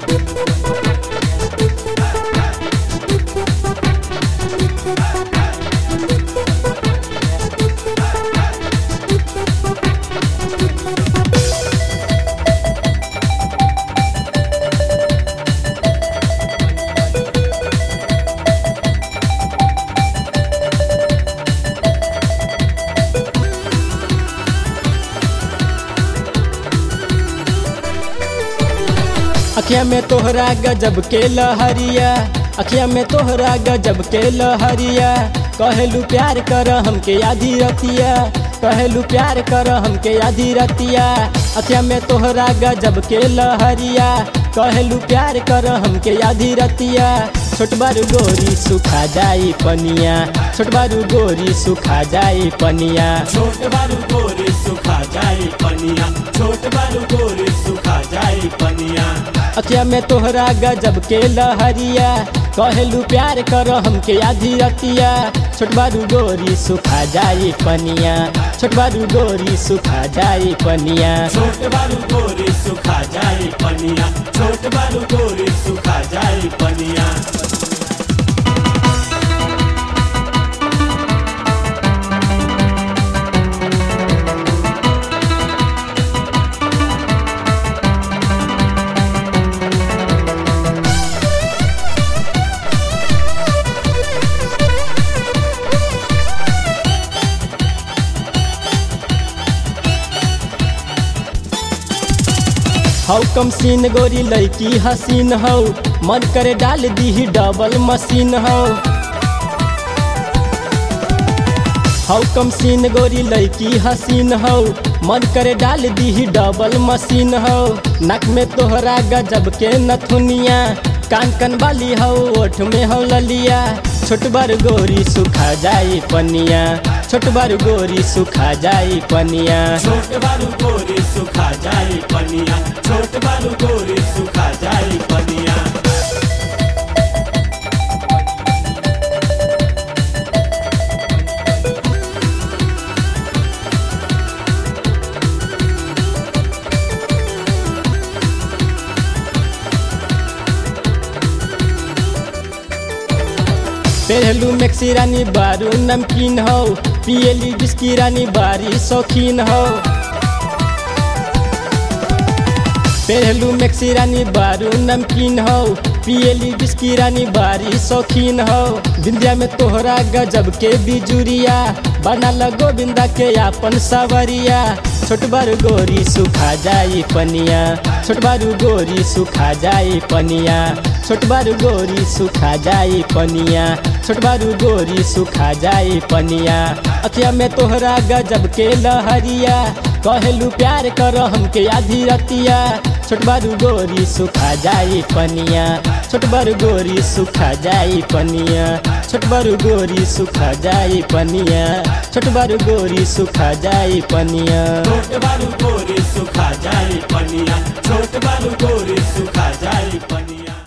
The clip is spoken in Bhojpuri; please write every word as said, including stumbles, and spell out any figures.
अखिया में तोहरा गजब के लहरिया, अखिया में तोहरा गजब के लहरिया। कहलू प्यार कर हमके आधी रतिया, कहलू प्यार कर हमके आधी रतिया। अखिया में तोहरा गजब के लहरिया, कहलू प्यार कर हमके आधी रतिया। छोट बारू गोरी सुखा जाई पनिया, छोट बारू गोरी सुखा जाई पनिया। छोट बारू गोरी सुखा जाई पनिया, छोट बारू गोरी सुखा जाई पनिया। अखिया में तोहरा गजब के लहरिया, कहलू प्यार कर हमके आधी रतिया। छोट बारू गोरी सुखा जाई पनिया, छोट बारू गोरी सुखा जाई पनिया। छोट बारू गोरी सुखा जाई पनिया, छोट बारू गोरी सुखा जाई पनिया। हौ कम सीन गोरी लड़की हसीन हो, मन करे डाल दी डबल मशीन हो। हौ कम सीन गोरी लड़की हसीन हो, मन करे डाल दी डबल मशीन हो। नाक में तोहरा गजब के नथुनिया, कान कन वाली हो ओठ में हो ललिया। छोट बार गोरी सुखा जाई पनिया, छोट बारू गोरी सुखा जाई पनिया। छोट बारू गोरी सुखा जाई पनिया, छोट बारू गोरी सुखा जाई पनिया। पहलू मैक्सी रानी बारू नमकीन हो, पियली बिस्की रानी बारी शौकीन हो। पहलू मैक्सी रानी बारू नमकीन हो, पियली बिस्की रानी बारी शौकीन हो। बिंदिया में तोहरा गजब के बिजुरिया, बना लगो बिंदा के आपन सवरिया। छोट बारू गोरी सुखा जाई पनिया, छोट बारू गोरी सुखा जाई पनिया। छोट बारू गोरी सुखा जाई पनिया, छोट बारू गोरी सुखा जाई पनिया। अखिया में तोहरा गजब के लहरिया, कहलू प्यार कर हमके आधी रतिया। छोट बारू गोरी सुखा जाई पनिया, छोट बारू गोरी सुखा जाई पनिया। छोट बारू गोरी सुखा जाई पनिया, छोट बारू गोरी सुखा जाई पनिया। छोट बारू गोरी सुखा जाई पनिया, छोट बारू गोरी सुखा जाई पनिया।